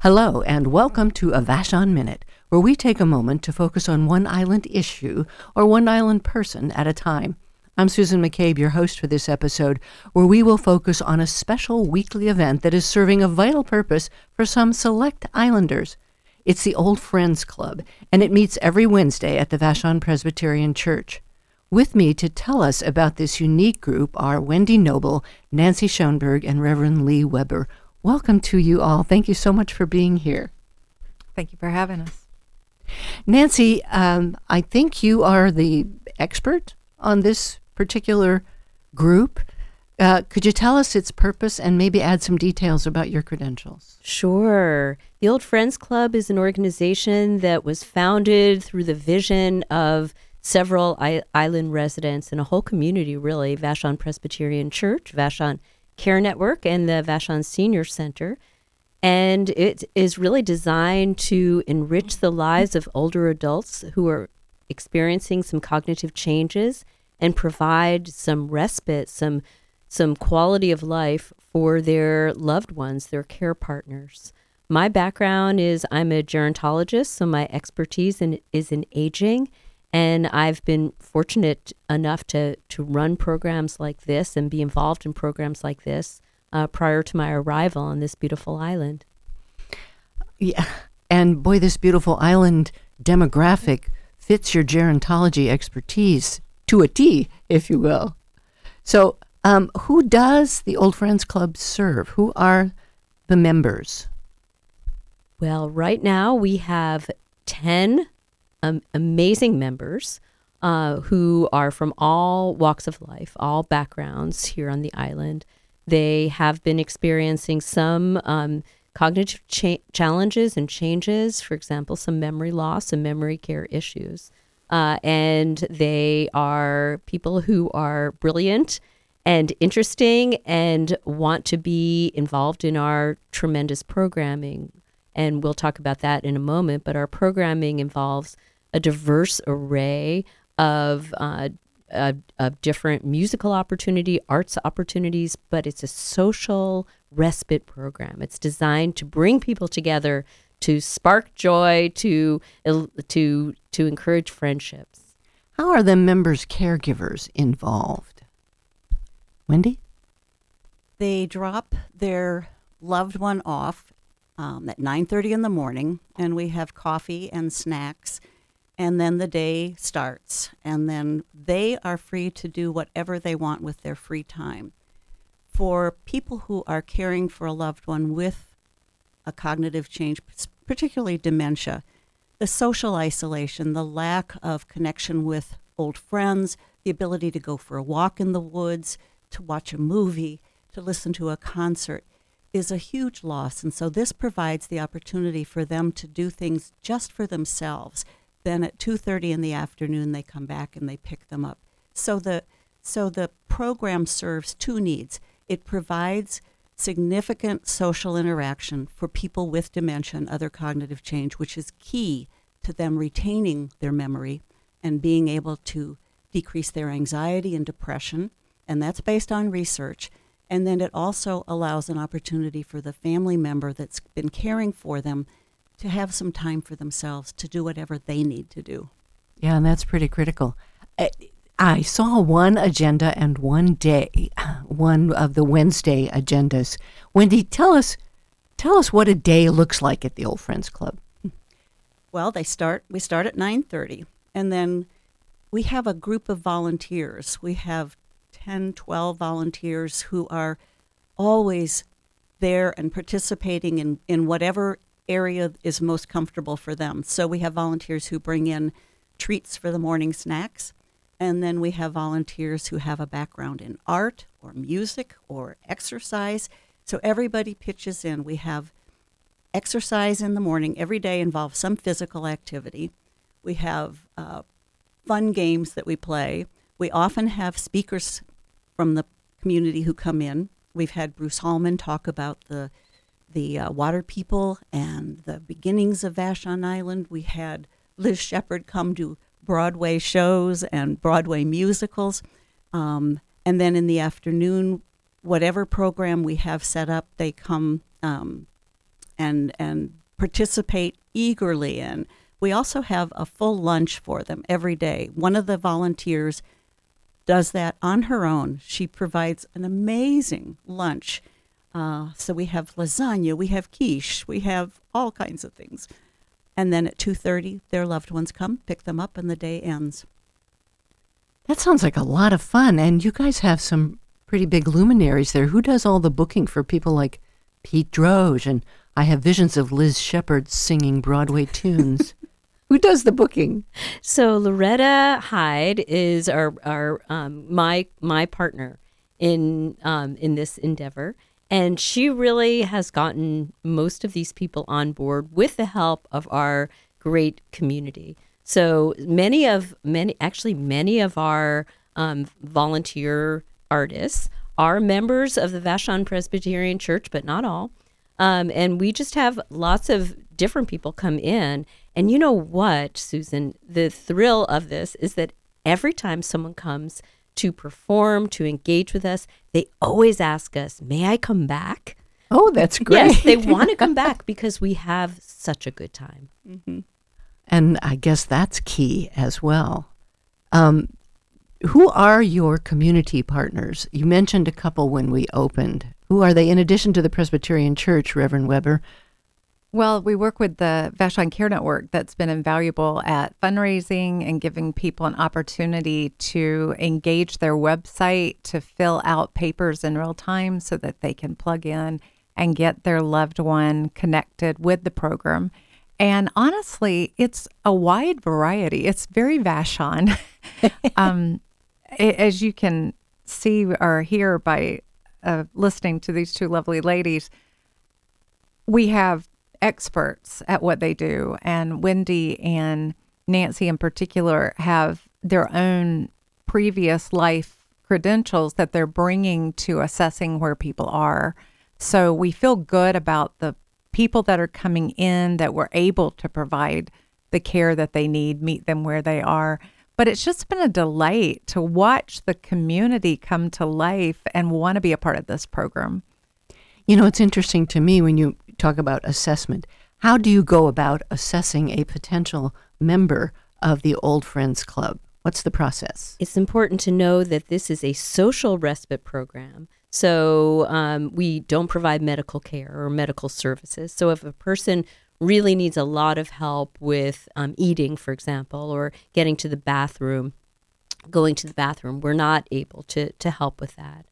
Hello, and welcome to A Vashon Minute, where we take a moment to focus on one island issue or one island person at a time. I'm Susan McCabe, your host for this episode, where we will focus on a special weekly event that is serving a vital purpose for some select islanders. It's the Old Friends Club, and it meets every Wednesday at the Vashon Presbyterian Church. With me to tell us about this unique group are Wendy Noble, Nancy Schoenberg, and Reverend Lee Weber. Welcome to you all. Thank you so much for being here. Thank you for having us. Nancy, I think you are the expert on this particular group. Could you tell us its purpose and maybe add some details about your credentials? Sure. The Old Friends Club is an organization that was founded through the vision of several island residents and a whole community, really, Vashon Presbyterian Church, Vashon Care Network, and the Vashon Senior Center. And it is really designed to enrich the lives of older adults who are experiencing some cognitive changes and provide some respite, some quality of life for their loved ones, their care partners. My background is I'm a gerontologist, so my expertise is in aging. And I've been fortunate enough to run programs like this and be involved in programs like this prior to my arrival on this beautiful island. Yeah, and boy, this beautiful island demographic fits your gerontology expertise to a T, if you will. So who does the Old Friends Club serve? Who are the members? Well, right now we have 10 amazing members who are from all walks of life, all backgrounds here on the island. They have been experiencing some cognitive challenges and changes, for example, some memory loss and memory care issues. And they are people who are brilliant and interesting and want to be involved in our tremendous programming. And we'll talk about that in a moment, but our programming involves a diverse array of different musical opportunity, arts opportunities, but it's a social respite program. It's designed to bring people together, to spark joy, to encourage friendships. How are the members' caregivers involved? Wendy? They drop their loved one off at 9:30 in the morning, and we have coffee and snacks. And then the day starts, and then they are free to do whatever they want with their free time. For people who are caring for a loved one with a cognitive change, particularly dementia, the social isolation, the lack of connection with old friends, the ability to go for a walk in the woods, to watch a movie, to listen to a concert, is a huge loss. And so this provides the opportunity for them to do things just for themselves. Then at 2:30 in the afternoon, they come back and they pick them up. So the program serves two needs. It provides significant social interaction for people with dementia and other cognitive change, which is key to them retaining their memory and being able to decrease their anxiety and depression. And that's based on research. And then it also allows an opportunity for the family member that's been caring for them to have some time for themselves to do whatever they need to do. Yeah, and that's pretty critical. I saw one agenda and one day, one of the Wednesday agendas. Wendy, tell us what a day looks like at the Old Friends Club. Well, we start at 9:30, and then we have a group of volunteers. We have 10, 12 volunteers who are always there and participating in whatever area is most comfortable for them. So we have volunteers who bring in treats for the morning snacks, and then we have volunteers who have a background in art or music or exercise. So everybody pitches in. We have exercise in the morning. Every day involves some physical activity. We have fun games that we play. We often have speakers from the community who come in. We've had Bruce Hallman talk about the water people and the beginnings of Vashon Island. We had Liz Shepard come to Broadway shows and Broadway musicals. And then in the afternoon, whatever program we have set up, they come and participate eagerly in. We also have a full lunch for them every day. One of the volunteers does that on her own. She provides an amazing lunch. So we have lasagna, we have quiche, we have all kinds of things. And then at 2:30, their loved ones come, pick them up, and the day ends. That sounds like a lot of fun. And you guys have some pretty big luminaries there. Who does all the booking for people like Pete Droge? And I have visions of Liz Shepard singing Broadway tunes. Who does the booking? So Loretta Hyde is our my partner in this endeavor, and she really has gotten most of these people on board with the help of our great community. So many of our volunteer artists are members of the Vashon Presbyterian Church, but not all. And we just have lots of different people come in. And you know what, Susan? The thrill of this is that every time someone comes to perform, to engage with us, they always ask us, may I come back? Oh, that's great. Yes, they want to come back because we have such a good time. Mm-hmm. And I guess that's key as well. Who are your community partners? You mentioned a couple when we opened. Who are they in addition to the Presbyterian Church, Reverend Weber? Well, we work with the Vashon Care Network that's been invaluable at fundraising and giving people an opportunity to engage their website, to fill out papers in real time so that they can plug in and get their loved one connected with the program. And honestly, it's a wide variety. It's very Vashon. As you can see or hear by listening to these two lovely ladies, we have experts at what they do, and Wendy and Nancy in particular have their own previous life credentials that they're bringing to assessing where people are. So we feel good about the people that are coming in, that we're able to provide the care that they need, meet them where they are. But it's just been a delight to watch the community come to life and want to be a part of this program. You know, it's interesting to me when you talk about assessment. How do you go about assessing a potential member of the Old Friends Club? What's the process? It's important to know that this is a social respite program. So we don't provide medical care or medical services. So if a person really needs a lot of help with eating, for example, or getting to the bathroom, going to the bathroom, we're not able to help with that.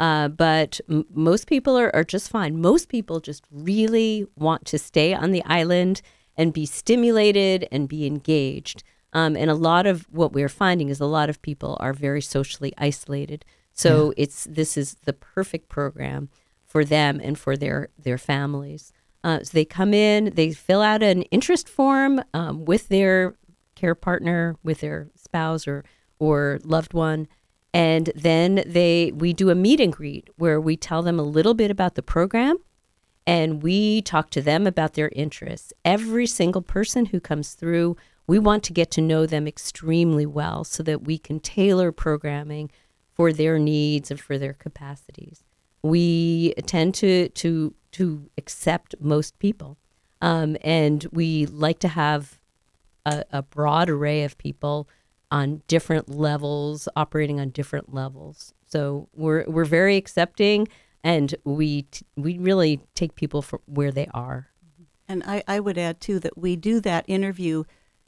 But most people are just fine. Most people just really want to stay on the island and be stimulated and be engaged. And a lot of what we're finding is a lot of people are very socially isolated. So this is the perfect program for them and for their families. So they come in, they fill out an interest form with their care partner, with their spouse or loved one. And then we do a meet and greet where we tell them a little bit about the program and we talk to them about their interests. Every single person who comes through, we want to get to know them extremely well so that we can tailor programming for their needs and for their capacities. We tend to accept most people. And we like to have a broad array of people on different levels, operating on different levels. So we're very accepting, and we really take people from where they are. And I would add, too, that we do that interview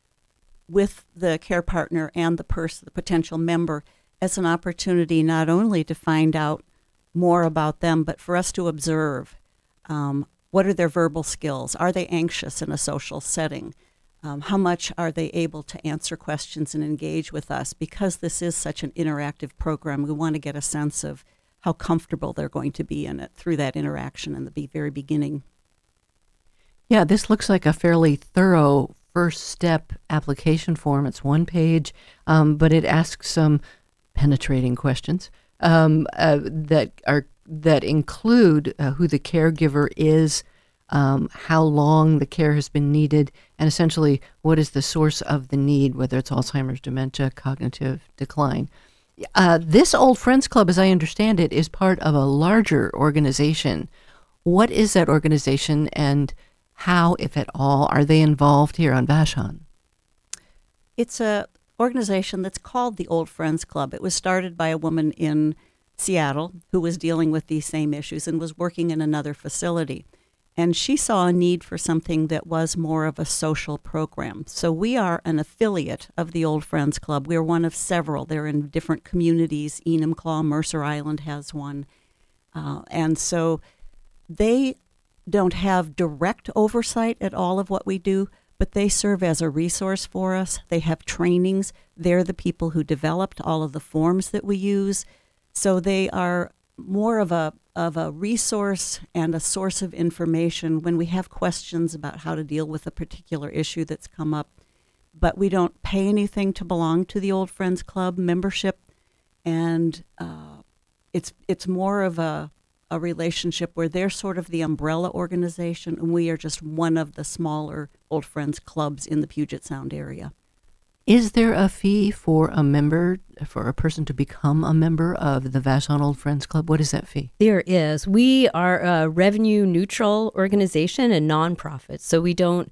with the care partner and the potential member as an opportunity not only to find out more about them, but for us to observe what are their verbal skills? Are they anxious in a social setting? How much are they able to answer questions and engage with us? Because this is such an interactive program, we want to get a sense of how comfortable they're going to be in it through that interaction in the very beginning. Yeah, this looks like a fairly thorough first step application form. It's one page, but it asks some penetrating questions that include who the caregiver is, how long the care has been needed, and essentially what is the source of the need, whether it's Alzheimer's, dementia, cognitive decline. This Old Friends Club, as I understand it, is part of a larger organization. What is that organization, and how, if at all, are they involved here on Vashon? It's a organization that's called the Old Friends Club. It was started by a woman in Seattle who was dealing with these same issues and was working in another facility. And she saw a need for something that was more of a social program. So we are an affiliate of the Old Friends Club. We're one of several. They're in different communities. Enumclaw, Mercer Island has one. And so they don't have direct oversight at all of what we do, but they serve as a resource for us. They have trainings. They're the people who developed all of the forms that we use. So they are more of a resource and a source of information when we have questions about how to deal with a particular issue that's come up. But we don't pay anything to belong to the Old Friends Club membership, and it's more of a relationship where they're sort of the umbrella organization, and we are just one of the smaller Old Friends clubs in the Puget Sound area. Is there a fee for a member, for a person to become a member of the Vashon Old Friends Club? What is that fee? There is. We are a revenue neutral organization and nonprofit, so we don't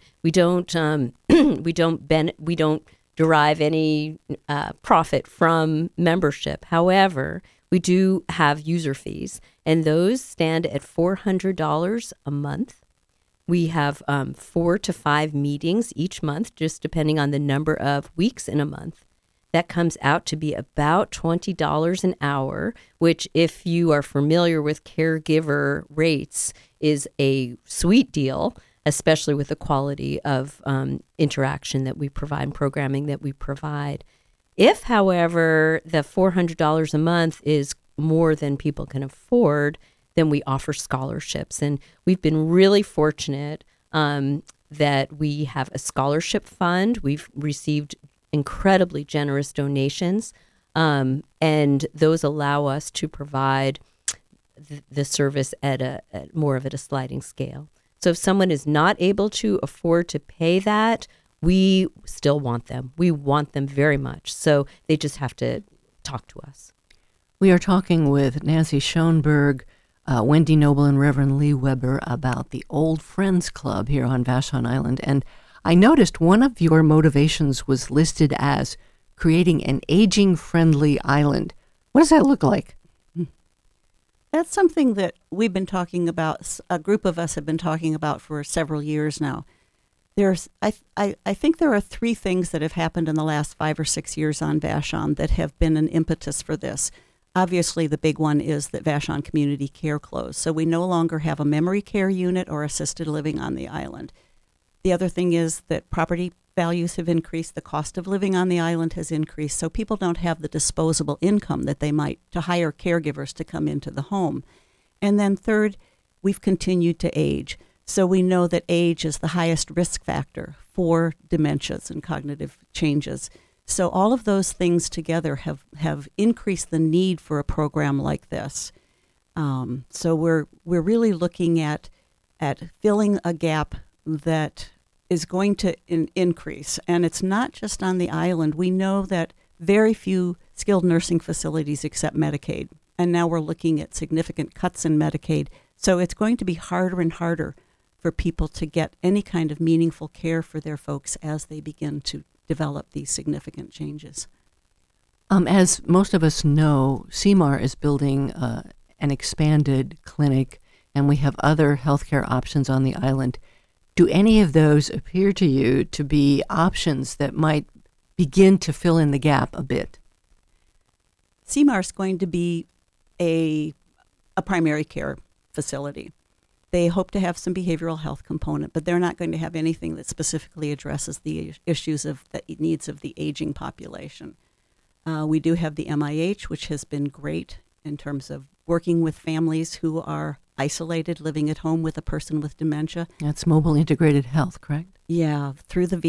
derive any profit from membership. However, we do have user fees, and those stand at $400 a month. We have 4 to 5 meetings each month, just depending on the number of weeks in a month. That comes out to be about $20 an hour, which, if you are familiar with caregiver rates, is a sweet deal, especially with the quality of interaction that we provide and programming that we provide. If, however, the $400 a month is more than people can afford, then we offer scholarships. And we've been really fortunate that we have a scholarship fund. We've received incredibly generous donations, and those allow us to provide the service at more of a sliding scale. So if someone is not able to afford to pay that, we still want them. We want them very much. So they just have to talk to us. We are talking with Nancy Schoenberg, Wendy Noble, and Reverend Lee Weber about the Old Friends Club here on Vashon Island. And I noticed one of your motivations was listed as creating an aging-friendly island. What does that look like? That's something that we've been talking about, a group of us have been talking about for several years now. I think there are 3 things that have happened in the last 5 or 6 years on Vashon that have been an impetus for this. Obviously, the big one is that Vashon Community Care closed, so we no longer have a memory care unit or assisted living on the island. The other thing is that property values have increased, the cost of living on the island has increased, so people don't have the disposable income that they might to hire caregivers to come into the home. And then third, we've continued to age. So we know that age is the highest risk factor for dementias and cognitive changes. So all of those things together have increased the need for a program like this. So we're really looking at filling a gap that is going to increase. And it's not just on the island. We know that very few skilled nursing facilities accept Medicaid. And now we're looking at significant cuts in Medicaid. So it's going to be harder and harder for people to get any kind of meaningful care for their folks as they begin to develop these significant changes. As most of us know, CMAR is building an expanded clinic, and we have other healthcare options on the island. Do any of those appear to you to be options that might begin to fill in the gap a bit? CMAR is going to be a primary care facility. They hope to have some behavioral health component, but they're not going to have anything that specifically addresses the issues of the needs of the aging population. We do have the MIH, which has been great in terms of working with families who are isolated, living at home with a person with dementia. That's Mobile Integrated Health, correct? Yeah, through the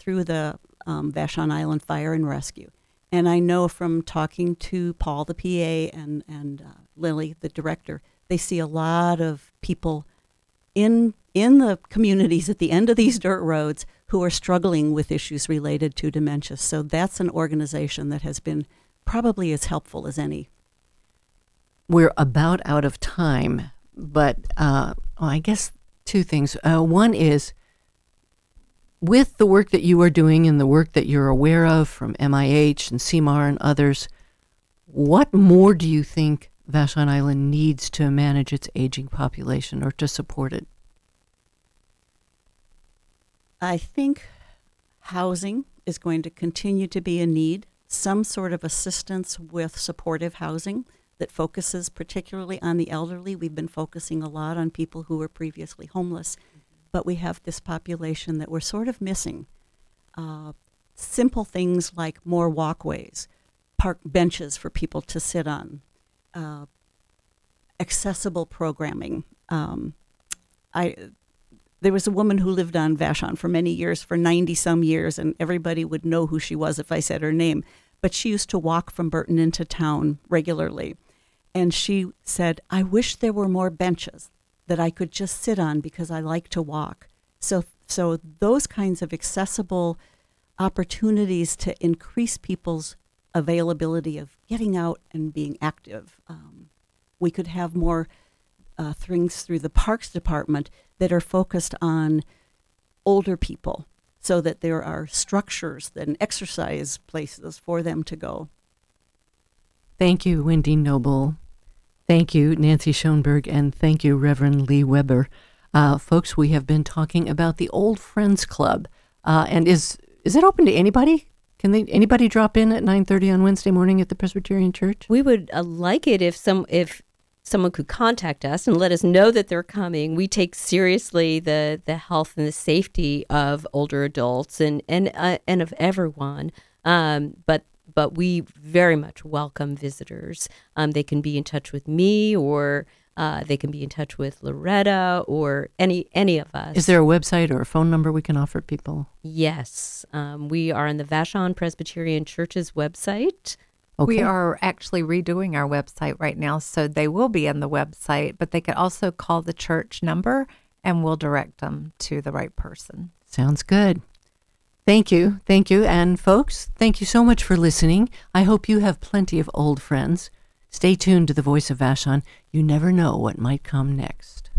Vashon Island Fire and Rescue. And I know from talking to Paul, the PA, and Lily, the director, they see a lot of people in the communities at the end of these dirt roads who are struggling with issues related to dementia. So that's an organization that has been probably as helpful as any. We're about out of time, but Oh, I guess two things. One is, with the work that you are doing and the work that you're aware of from MIH and CMAR and others, what more do you think Vashon Island needs to manage its aging population or to support it? I think housing is going to continue to be a need, some sort of assistance with supportive housing that focuses particularly on the elderly. We've been focusing a lot on people who were previously homeless, but we have this population that we're sort of missing. Simple things like more walkways, park benches for people to sit on, accessible programming. There was a woman who lived on Vashon for many years, for 90-some years, and everybody would know who she was if I said her name. But she used to walk from Burton into town regularly. And she said, I wish there were more benches that I could just sit on because I like to walk. So those kinds of accessible opportunities to increase people's availability of getting out and being active. We could have more things through the Parks Department that are focused on older people so that there are structures and exercise places for them to go. Thank you, Wendy Noble. Thank you, Nancy Schoenberg, and thank you, Reverend Lee Weber. Folks, we have been talking about the Old Friends Club. And is it open to anybody? Can anybody drop in at 9:30 on Wednesday morning at the Presbyterian Church? We would like it if someone could contact us and let us know that they're coming. We take seriously the health and the safety of older adults and of everyone. But we very much welcome visitors. They can be in touch with me, or they can be in touch with Loretta, or any of us. Is there a website or a phone number we can offer people? Yes. We are on the Vashon Presbyterian Church's website. Okay. We are actually redoing our website right now, so they will be in the website, but they could also call the church number and we'll direct them to the right person. Sounds good. Thank you. Thank you. And folks, thank you so much for listening. I hope you have plenty of old friends. Stay tuned to the Voice of Vashon. You never know what might come next.